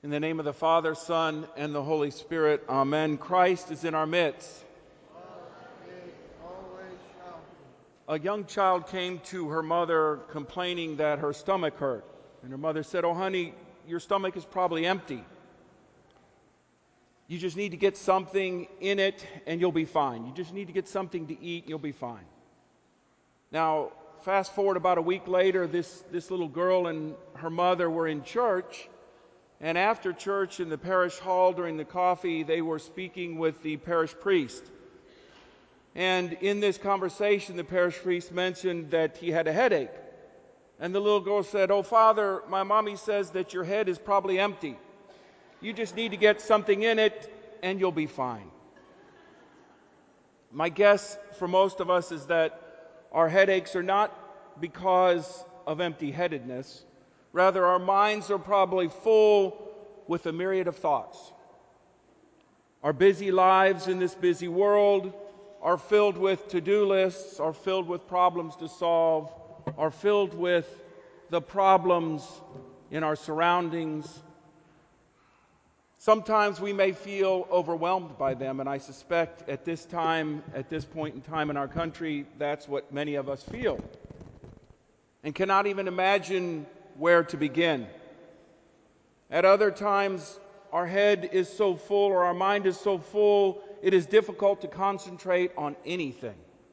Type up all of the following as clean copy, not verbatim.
In the name of the Father, Son, and the Holy Spirit, amen. Christ is in our midst. A young child came to her mother complaining that her stomach hurt. And her mother said, "Oh, honey, your stomach is probably empty. You just need to get something in it and you'll be fine. You just need to get something to eat and you'll be fine." Now, fast forward about a week later, this little girl and her mother were in church. And after church in the parish hall during the coffee, they were speaking with the parish priest. And in this conversation, the parish priest mentioned that he had a headache. And the little girl said, "Oh, Father, my mommy says that your head is probably empty. You just need to get something in it and you'll be fine." My guess for most of us is that our headaches are not because of empty-headedness. Rather, our minds are probably full with a myriad of thoughts. Our busy lives in this busy world are filled with to-do lists, are filled with problems to solve, are filled with the problems in our surroundings. Sometimes we may feel overwhelmed by them, and I suspect at this point in time in our country, that's what many of us feel, and cannot even imagine where to begin. At other times, our head is so full or our mind is so full, it is difficult to concentrate on anything.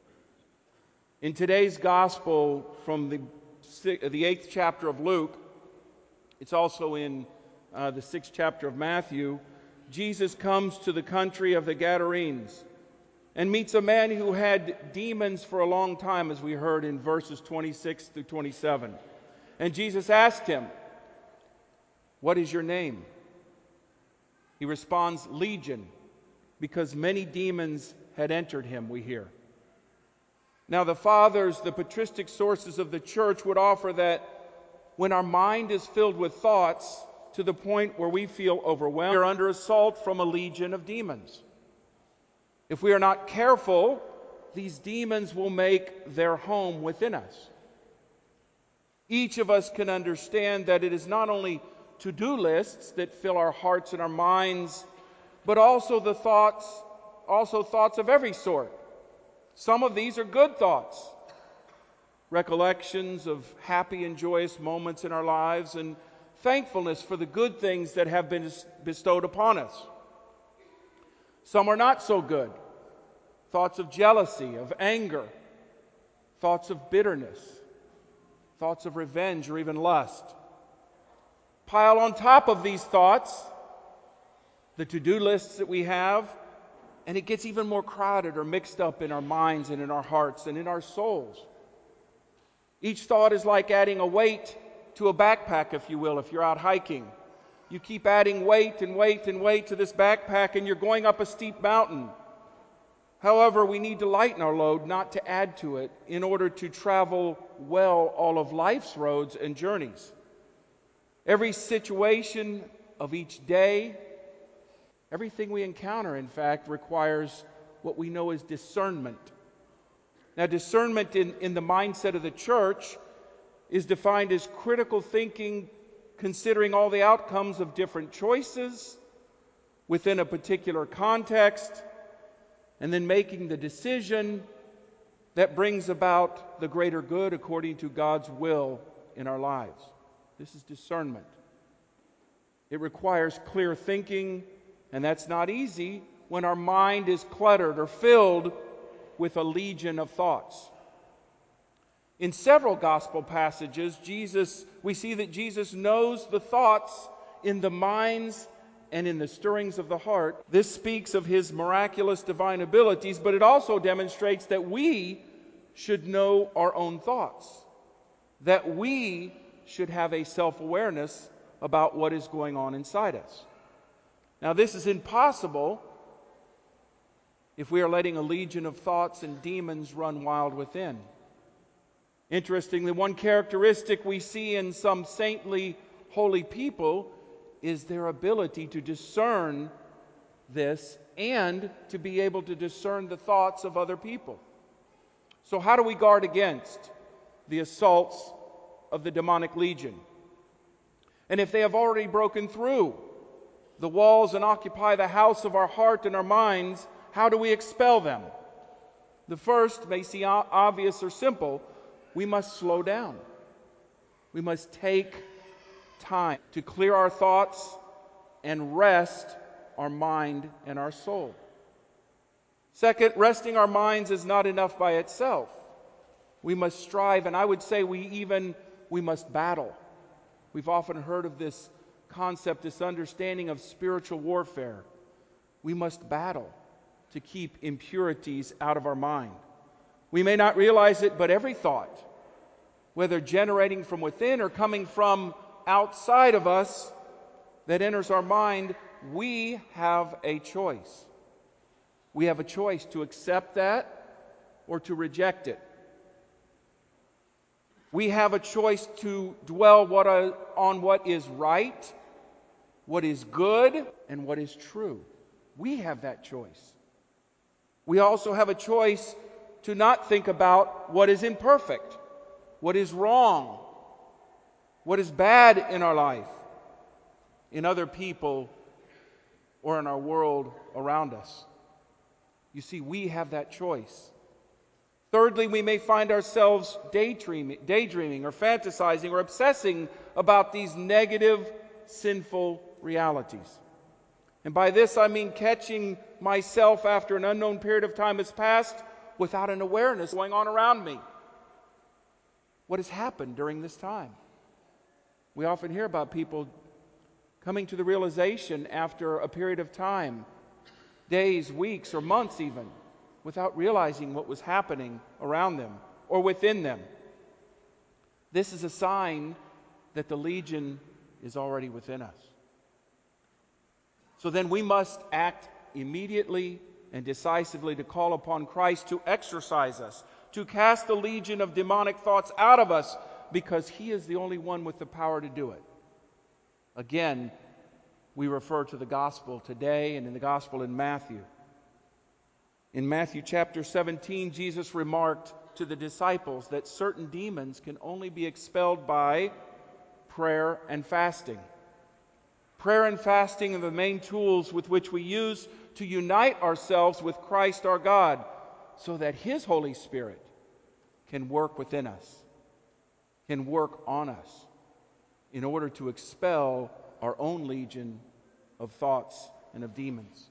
In today's gospel from the 8th chapter of Luke, it's also in the 6th chapter of Matthew, Jesus comes to the country of the Gadarenes and meets a man who had demons for a long time, as we heard in verses 26 through 27. And Jesus asked him, "What is your name?" He responds, "Legion," because many demons had entered him, we hear. Now the fathers, the patristic sources of the church, would offer that when our mind is filled with thoughts to the point where we feel overwhelmed, we are under assault from a legion of demons. If we are not careful, these demons will make their home within us. Each of us can understand that it is not only to-do lists that fill our hearts and our minds, but also thoughts of every sort. Some of these are good thoughts, recollections of happy and joyous moments in our lives, and thankfulness for the good things that have been bestowed upon us. Some are not so good, thoughts of jealousy, of anger, thoughts of bitterness, thoughts of revenge or even lust. Pile on top of these thoughts the to-do lists that we have, and it gets even more crowded or mixed up in our minds and in our hearts and in our souls. Each thought is like adding a weight to a backpack, if you will, if you're out hiking. You keep adding weight and weight and weight to this backpack, and you're going up a steep mountain. However, we need to lighten our load, not to add to it, in order to travel well all of life's roads and journeys. Every situation of each day, everything we encounter, in fact, requires what we know as discernment. Now, discernment in the mindset of the church is defined as critical thinking, considering all the outcomes of different choices within a particular context, and then making the decision that brings about the greater good according to God's will in our lives. This is discernment. It requires clear thinking, and that's not easy when our mind is cluttered or filled with a legion of thoughts. In several gospel passages, we see that Jesus knows the thoughts in the minds and in the stirrings of the heart. This speaks of his miraculous divine abilities, but it also demonstrates that we should know our own thoughts, that we should have a self-awareness about what is going on inside us. Now, this is impossible if we are letting a legion of thoughts and demons run wild within. Interestingly, one characteristic we see in some saintly, holy people is their ability to discern this and to be able to discern the thoughts of other people. So how do we guard against the assaults of the demonic legion? And if they have already broken through, the walls and occupy the house of our heart and our minds, how do we expel them? The first may seem obvious or simple. We must slow down. We must take time to clear our thoughts and rest our mind and our soul. Second, resting our minds is not enough by itself. We must strive, and I would say we must battle. We've often heard of this concept, this understanding of spiritual warfare. We must battle to keep impurities out of our mind. We may not realize it, but every thought, whether generating from within or coming from outside of us, that enters our mind, we have a choice. We have a choice to accept that or to reject it. We have a choice to dwell on what is right, what is good, and what is true. We have that choice. We also have a choice to not think about what is imperfect, what is wrong, what is bad in our life, in other people, or in our world around us. You see, we have that choice. Thirdly, we may find ourselves daydreaming or fantasizing or obsessing about these negative, sinful realities. And by this I mean catching myself after an unknown period of time has passed without an awareness going on around me. What has happened during this time? We often hear about people coming to the realization after a period of time, days, weeks, or months even, without realizing what was happening around them or within them. This is a sign that the legion is already within us. So then we must act immediately and decisively to call upon Christ to exorcise us, to cast the legion of demonic thoughts out of us, because He is the only one with the power to do it. Again, we refer to the gospel today and in the gospel in Matthew. In Matthew chapter 17, Jesus remarked to the disciples that certain demons can only be expelled by prayer and fasting. Prayer and fasting are the main tools with which we use to unite ourselves with Christ our God, so that His Holy Spirit can work within us, can work on us, in order to expel our own legion of thoughts and of demons.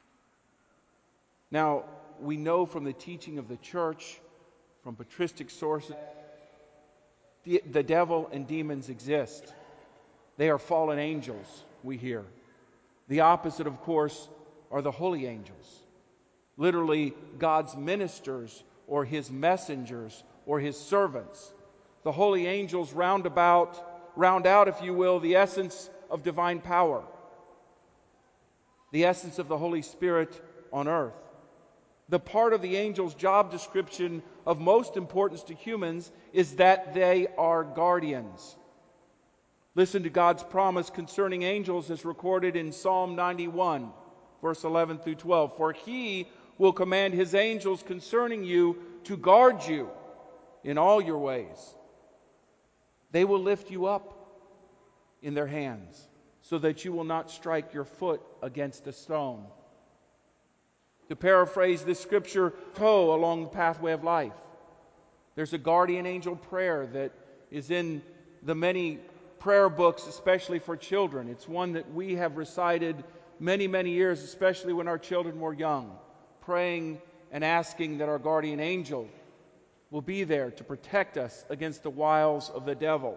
Now, we know from the teaching of the church, from patristic sources, the devil and demons exist. They are fallen angels, we hear. The opposite, of course, are the holy angels. Literally, God's ministers or His messengers or His servants. The holy angels round out, if you will, the essence of divine power. The essence of the Holy Spirit on earth. The part of the angel's job description of most importance to humans is that they are guardians. Listen to God's promise concerning angels as recorded in Psalm 91, verse 11 through 12. For He will command His angels concerning you to guard you in all your ways. They will lift you up in their hands, so that you will not strike your foot against a stone. To paraphrase this scripture, toe along the pathway of life. There's a guardian angel prayer that is in the many prayer books, especially for children. It's one that we have recited many, many years, especially when our children were young, praying and asking that our guardian angel will be there to protect us against the wiles of the devil.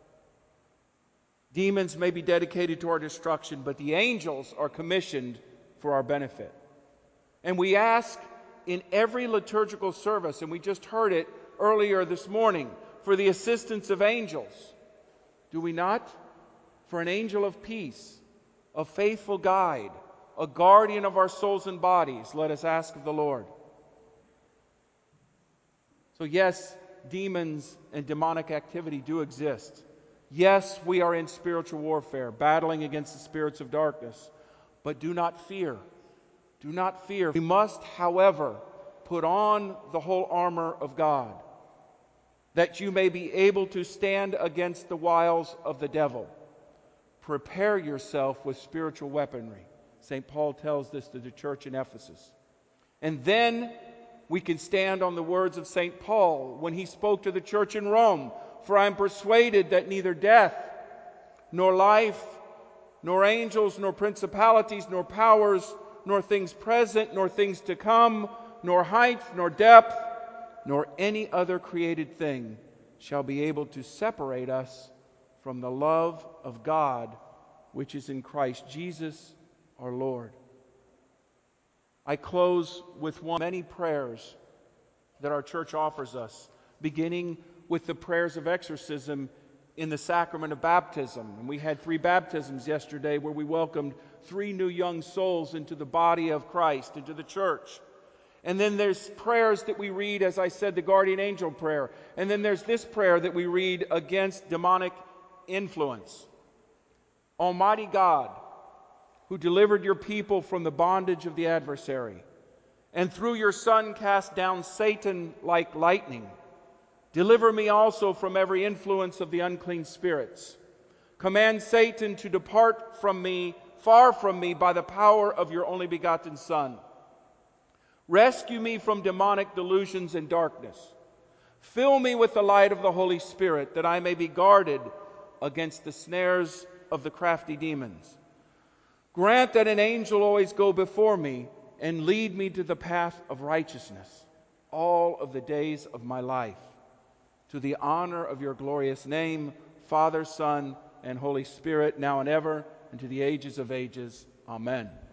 Demons may be dedicated to our destruction, but the angels are commissioned for our benefit. And we ask in every liturgical service, and we just heard it earlier this morning, for the assistance of angels. Do we not? For an angel of peace, a faithful guide, a guardian of our souls and bodies, let us ask of the Lord. So yes, demons and demonic activity do exist. Yes, we are in spiritual warfare, battling against the spirits of darkness. But do not fear. Do not fear. We must, however, put on the whole armor of God, that you may be able to stand against the wiles of the devil. prepare yourself with spiritual weaponry. St. Paul tells this to the church in Ephesus. And then we can stand on the words of St. Paul when he spoke to the church in Rome. For I am persuaded that neither death, nor life, nor angels, nor principalities, nor powers, nor things present, nor things to come, nor height, nor depth, nor any other created thing shall be able to separate us from the love of God, which is in Christ Jesus our Lord. I close with one of many prayers that our church offers us, beginning with the prayers of exorcism in the sacrament of baptism. And we had 3 baptisms yesterday where we welcomed 3 new young souls into the body of Christ, into the church. And then there's prayers that we read, as I said, the guardian angel prayer. And then there's this prayer that we read against demonic influence. Almighty God, who delivered your people from the bondage of the adversary, and through your Son cast down Satan like lightning, deliver me also from every influence of the unclean spirits. Command Satan to depart from me, far from me, by the power of your only begotten Son. Rescue me from demonic delusions and darkness. Fill me with the light of the Holy Spirit, that I may be guarded against the snares of the crafty demons. Grant that an angel always go before me and lead me to the path of righteousness all of the days of my life. To the honor of your glorious name, Father, Son, and Holy Spirit, now and ever, and to the ages of ages. Amen.